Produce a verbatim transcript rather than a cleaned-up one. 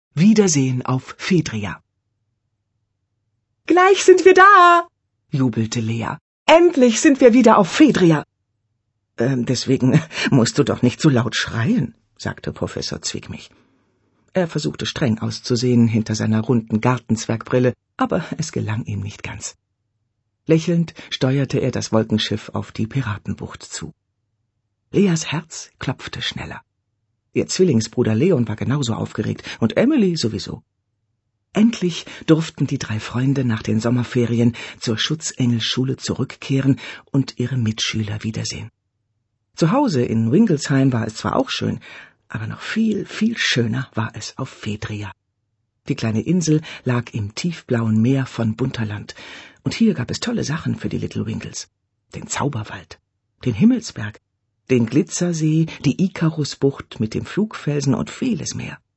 Wiedersehen auf Phaedria. »Gleich sind wir da«, jubelte Lea. »Endlich sind wir wieder auf Phaedria.« Ähm, »Deswegen musst du doch nicht so laut schreien«, sagte Professor Zwickmich. Er versuchte streng auszusehen hinter seiner runden Gartenzwergbrille, aber es gelang ihm nicht ganz. Lächelnd steuerte er das Wolkenschiff auf die Piratenbucht zu. Leas Herz klopfte schneller. Ihr Zwillingsbruder Leon war genauso aufgeregt und Emily sowieso. Endlich durften die drei Freunde nach den Sommerferien zur Schutzengelschule zurückkehren und ihre Mitschüler wiedersehen. Zu Hause in Winglesheim war es zwar auch schön, aber noch viel, viel schöner war es auf Phaedria. Die kleine Insel lag im tiefblauen Meer von Bunterland, und hier gab es tolle Sachen für die Little Winkles. Den Zauberwald, den Himmelsberg, den Glitzersee, die Ikarusbucht mit dem Flugfelsen und vieles mehr.